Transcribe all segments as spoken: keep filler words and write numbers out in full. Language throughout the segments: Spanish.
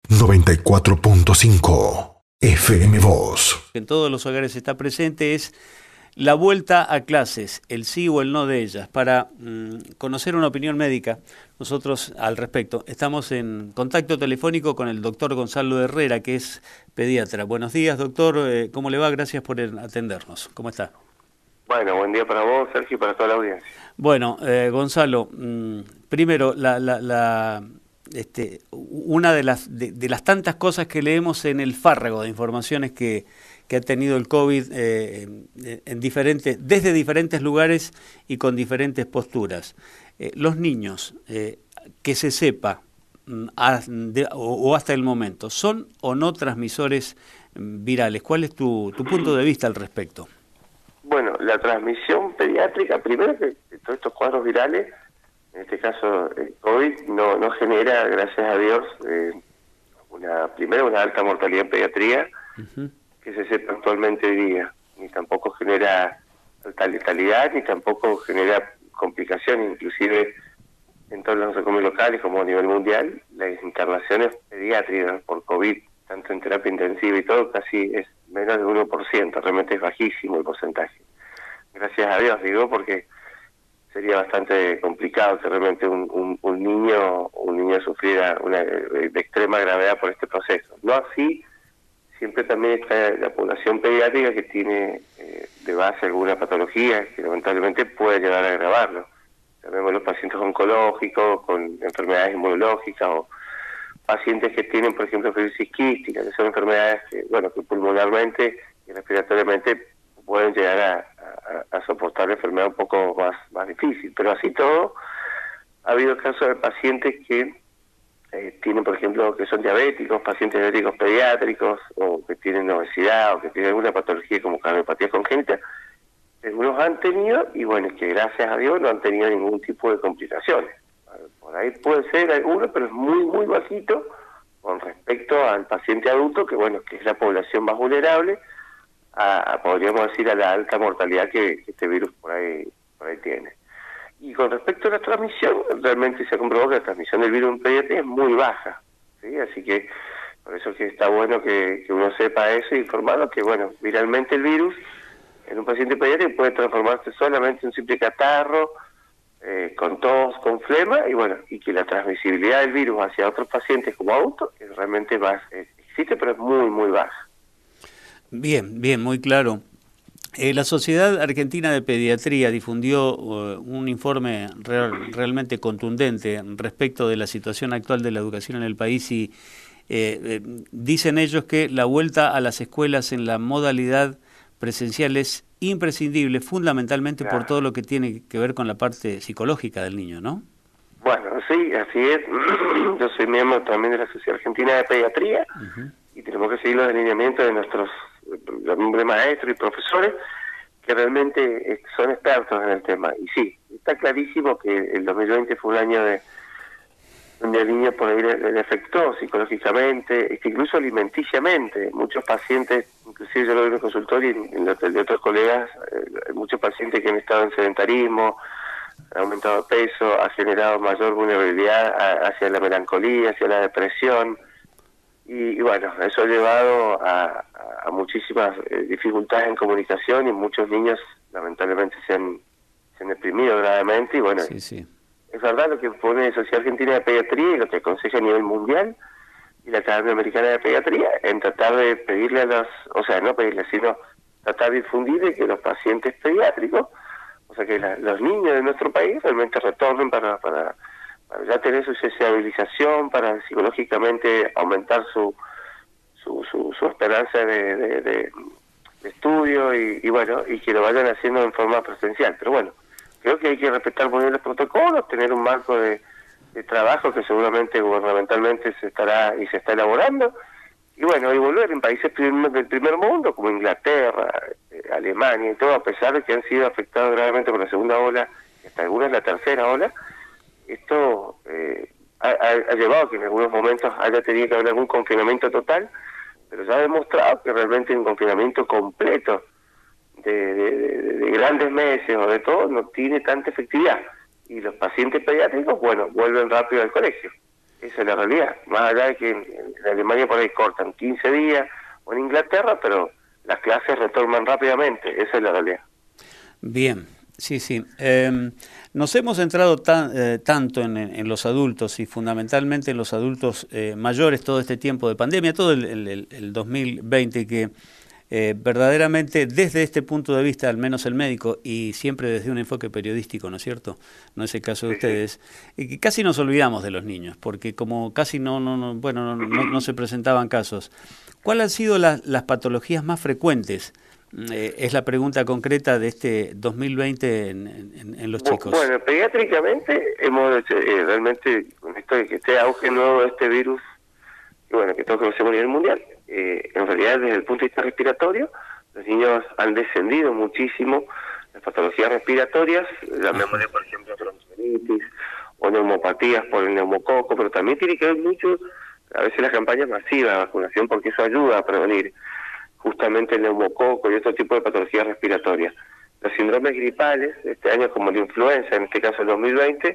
noventa y cuatro punto cinco F M Voz. En todos los hogares está presente es la vuelta a clases, el sí o el no de ellas. Para mm, conocer una opinión médica, nosotros al respecto estamos en contacto telefónico con el doctor Gonzalo Herrera, que es pediatra. Buenos días, doctor. Eh, ¿Cómo le va? Gracias por atendernos. ¿Cómo está? Bueno, buen día para vos, Sergio, y para toda la audiencia. Bueno, eh, Gonzalo, mmm, primero, la, la, la, este, una de las, de, de las tantas cosas que leemos en el fárrago de informaciones que, que ha tenido el COVID eh, en, en diferentes, desde diferentes lugares y con diferentes posturas. Eh, los niños, eh, que se sepa, a, de, o, o hasta el momento, ¿son o no transmisores virales? ¿Cuál es tu, tu punto de vista al respecto? Bueno, la transmisión pediátrica, primero que todos estos cuadros virales, en este caso el COVID, no, no genera, gracias a Dios, eh, una primero una alta mortalidad en pediatría, uh-huh. que se sepa actualmente hoy día, ni tampoco genera alta letalidad, ni tampoco genera complicaciones, inclusive en todos los nosocomios locales como a nivel mundial, las internaciones pediátricas por COVID, tanto en terapia intensiva y todo, casi es menos del uno por ciento, realmente es bajísimo el porcentaje. Gracias a Dios, digo, porque sería bastante complicado que realmente un, un, un niño un niño sufriera una de extrema gravedad por este proceso. No así, siempre también está la población pediátrica que tiene eh, de base alguna patología que lamentablemente puede llegar a agravarlo. Tenemos los pacientes oncológicos con enfermedades inmunológicas o pacientes que tienen, por ejemplo, fibrosis quística, que son enfermedades que, bueno, que pulmonarmente y respiratoriamente pueden llegar a, a, a soportar la enfermedad un poco más, más difícil. Pero así todo, ha habido casos de pacientes que eh, tienen, por ejemplo, que son diabéticos, pacientes diabéticos pediátricos, o que tienen obesidad, o que tienen alguna patología como cardiopatía congénita. Algunos han tenido, y bueno, es que gracias a Dios no han tenido ningún tipo de complicaciones. Por ahí puede ser alguno, pero es muy, muy bajito con respecto al paciente adulto, que bueno, que es la población más vulnerable, a, a podríamos decir, a la alta mortalidad que, que este virus por ahí, por ahí tiene. Y con respecto a la transmisión, realmente se ha comprobado que la transmisión del virus en pediatría es muy baja, ¿sí? Así que por eso es que está bueno que, que uno sepa eso y informarlo, que bueno, viralmente el virus en un paciente pediátrico puede transformarse solamente en un simple catarro, Eh, con tos, con flema, y bueno, y que la transmisibilidad del virus hacia otros pacientes como adultos es realmente más, eh, existe, pero es muy, muy baja. Bien, bien, muy claro. Eh, la Sociedad Argentina de Pediatría difundió uh, un informe real, realmente contundente respecto de la situación actual de la educación en el país y eh, eh, dicen ellos que la vuelta a las escuelas en la modalidad presencial es imprescindible, fundamentalmente claro. por todo lo que tiene que ver con la parte psicológica del niño, ¿no? Bueno, sí, así es. Yo soy miembro también de la Sociedad Argentina de Pediatría, uh-huh. y tenemos que seguir los alineamientos de nuestros de maestros y profesores que realmente son expertos en el tema. Y sí, está clarísimo que el dos mil veinte fue un año de donde el niño por ahí le, le afectó psicológicamente, incluso alimenticiamente. Muchos pacientes, inclusive yo lo veo en el consultorio y en el de otros colegas, eh, muchos pacientes que han estado en sedentarismo, han aumentado de peso, ha generado mayor vulnerabilidad a, hacia la melancolía, hacia la depresión, y, y bueno, eso ha llevado a, a muchísimas eh, dificultades en comunicación y muchos niños lamentablemente se han, se han deprimido gravemente y bueno... Sí, sí. Es verdad lo que pone la Sociedad Argentina de Pediatría y lo que aconseja a nivel mundial y la Academia Americana de Pediatría en tratar de pedirle a los, o sea, no pedirle, sino tratar de difundir de que los pacientes pediátricos, o sea, que la, los niños de nuestro país realmente retornen para, para, para ya tener su sociabilización, para psicológicamente aumentar su su, su, su esperanza de, de, de, de estudio y, y bueno, y que lo vayan haciendo en forma presencial. Pero bueno, creo que hay que respetar muy bien los protocolos, tener un marco de, de trabajo que seguramente gubernamentalmente se estará y se está elaborando, y bueno, y volver en países prim del primer mundo, como Inglaterra, eh, Alemania y todo, a pesar de que han sido afectados gravemente por la segunda ola, y hasta algunas la tercera ola, esto eh, ha, ha, ha llevado a que en algunos momentos haya tenido que haber algún confinamiento total, pero ya ha demostrado que realmente un confinamiento completo De, de, de, de grandes meses o de todo, no tiene tanta efectividad. Y los pacientes pediátricos, bueno, vuelven rápido al colegio. Esa es la realidad. Más allá de que en, en Alemania por ahí cortan quince días, o en Inglaterra, pero las clases retornan rápidamente. Esa es la realidad. Bien, sí, sí. Eh, nos hemos centrado tan, eh, tanto en, en los adultos y fundamentalmente en los adultos eh, mayores todo este tiempo de pandemia, todo el, el, el dos mil veinte, que eh, verdaderamente desde este punto de vista, al menos el médico, y siempre desde un enfoque periodístico, ¿no es cierto? No es el caso de ustedes, y que casi nos olvidamos de los niños, porque como casi no, no, no bueno, no, no, no se presentaban casos. ¿Cuáles han sido las, las patologías más frecuentes? Eh, es la pregunta concreta de este dos mil veinte en, en, en los chicos. Bueno, pediátricamente hemos eh, realmente, con esto de que este auge nuevo de este virus, y bueno, que todos conocemos a nivel mundial, eh, en realidad desde el punto de vista respiratorio, los niños han descendido muchísimo las patologías respiratorias, la memoria, por ejemplo, bronquiolitis o neumopatías por el neumococo, pero también tiene que ver mucho, a veces las campañas masivas de vacunación, porque eso ayuda a prevenir justamente el neumococo y otro tipo de patologías respiratorias. Los síndromes gripales, este año como la influenza, en este caso el dos mil veinte,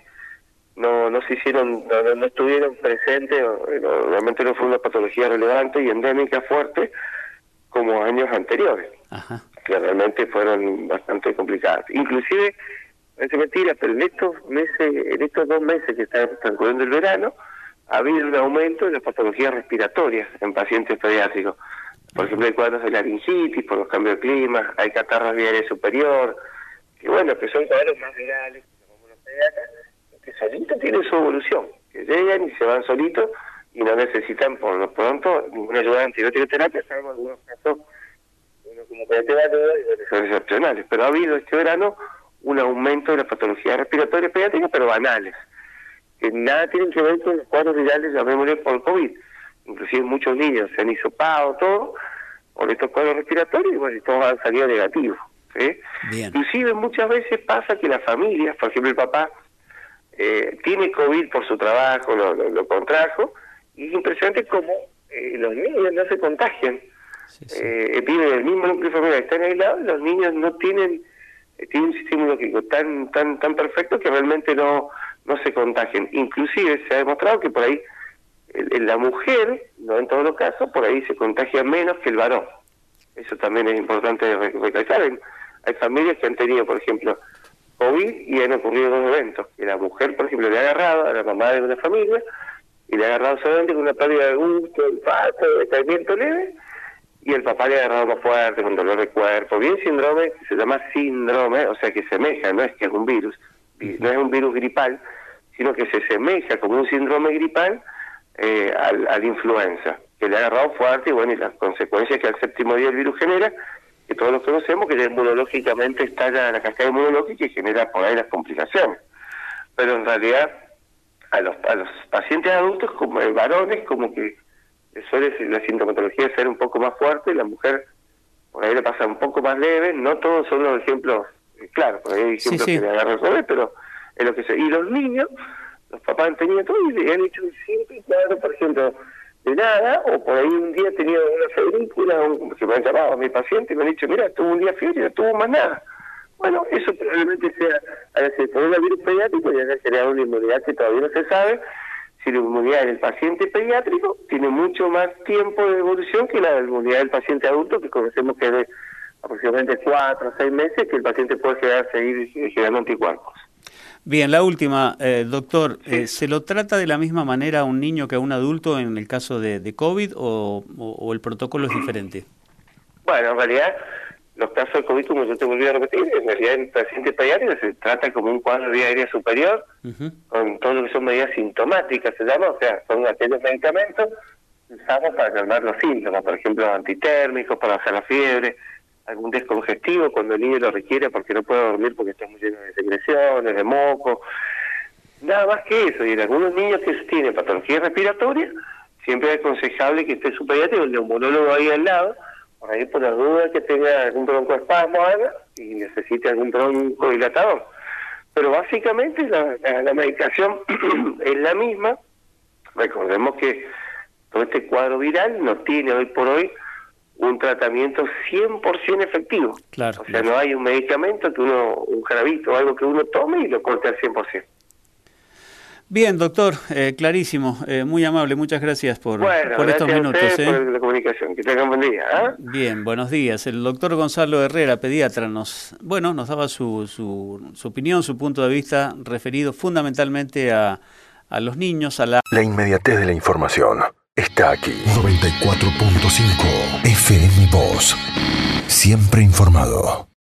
no no se hicieron, no, no estuvieron presentes, no, realmente no fue una patología relevante y endémica fuerte como años anteriores. Ajá. Que realmente fueron bastante complicadas. Inclusive, parece mentira, pero en estos meses, en estos dos meses que están transcurriendo el verano, ha habido un aumento de las patologías respiratorias en pacientes pediátricos. Por ejemplo, hay cuadros de laringitis por los cambios de clima, hay catarras viales superior, que bueno, que son cuadros más virales, que llamamos los pediatras, que solitos tienen su evolución, que llegan y se van solitos y no necesitan por lo pronto ninguna ayuda de antibiótico terapia, salvo algunos casos, uno como pediatra y son excepcionales. Pero ha habido este verano un aumento de las patologías respiratorias pediátricas, pero banales, que nada tienen que ver con los cuadros virales, llamémosle por COVID. Inclusive muchos niños se han hisopado todo por estos cuadros respiratorios y bueno, todos han salido negativos, ¿sí? Inclusive muchas veces pasa que las familias, por ejemplo el papá eh, tiene COVID por su trabajo, lo, lo, lo contrajo, y es impresionante cómo eh, los niños no se contagian. Sí, sí. Eh, viven en el mismo núcleo familiar, están aislados, los niños no tienen, eh, tienen un sistema inmunológico tan tan tan perfecto que realmente no, no se contagian. Inclusive se ha demostrado que por ahí la mujer, no en todos los casos, por ahí se contagia menos que el varón. Eso también es importante recalcar. Hay familias que han tenido, por ejemplo, COVID y han ocurrido dos eventos. Que la mujer, por ejemplo, le ha agarrado a la mamá de una familia y le ha agarrado solamente con una pérdida de gusto, infarto, decaimiento leve, y el papá le ha agarrado más fuerte, con dolor de cuerpo. Bien síndrome, se llama síndrome, o sea que semeja, no es que es un virus, no es un virus gripal, sino que se semeja como un síndrome gripal Eh, al, al influenza, que le ha agarrado fuerte y bueno, y las consecuencias que al séptimo día el virus genera, que todos los conocemos, que ya inmunológicamente estalla la cascada inmunológica y genera por ahí las complicaciones. Pero en realidad a los, a los pacientes adultos, como eh, varones, como que suele la sintomatología ser un poco más fuerte, la mujer por ahí le pasa un poco más leve, no todos son los ejemplos, eh, claro, por ahí hay ejemplos sí, sí. que le agarran suave, pero es lo que se... Y los niños, los papás han tenido todo y le han hecho un simple cuadro, por ejemplo, de nada, o por ahí un día tenía una febrícula, un, que me han llamado a mi paciente y me han dicho, mira, tuvo un día fiebre y no tuvo más nada. Bueno, eso probablemente sea, a veces por un virus pediátrico y ha generado una inmunidad que todavía no se sabe si la inmunidad del paciente pediátrico tiene mucho más tiempo de evolución que la inmunidad del paciente adulto, que conocemos que es de aproximadamente cuatro o seis meses que el paciente puede llegar a seguir generando anticuerpos. Bien, la última, eh, doctor, sí. eh, ¿se lo trata de la misma manera a un niño que a un adulto en el caso de, de COVID o, o, o el protocolo es diferente? Bueno, en realidad, los casos de COVID, como yo te volví a repetir, en realidad el paciente pediátrico se trata como un cuadro de vía aérea superior, uh-huh. con todo lo que son medidas sintomáticas, se llama, o sea, son aquellos medicamentos que usamos para calmar los síntomas, por ejemplo, antitérmicos, para bajar la fiebre, algún descongestivo cuando el niño lo requiere porque no puede dormir porque está muy lleno de secreciones, de moco, nada más que eso. Y en algunos niños que tienen patología respiratoria, siempre es aconsejable que esté su pediatra y el neumólogo ahí al lado, por ahí por la duda que tenga algún broncoespasmo o algo y necesite algún broncodilatador. Pero básicamente la, la, la medicación es la misma. Recordemos que todo este cuadro viral no tiene hoy por hoy un tratamiento cien por ciento efectivo. Claro, o sea, claro. No hay un medicamento que uno, un jarabito o algo que uno tome y lo corte al cien por ciento. Bien, doctor, eh, clarísimo, eh, muy amable, muchas gracias por, bueno, por estos gracias minutos. a ustedes ¿eh? por la comunicación. Que tengan buen día. ¿eh? Bien, buenos días. El doctor Gonzalo Herrera, pediatra, nos, bueno, nos daba su, su, su opinión, su punto de vista referido fundamentalmente a, a los niños, a la... La inmediatez de la información está aquí. noventa y cuatro punto cinco F M Voz. Siempre informado.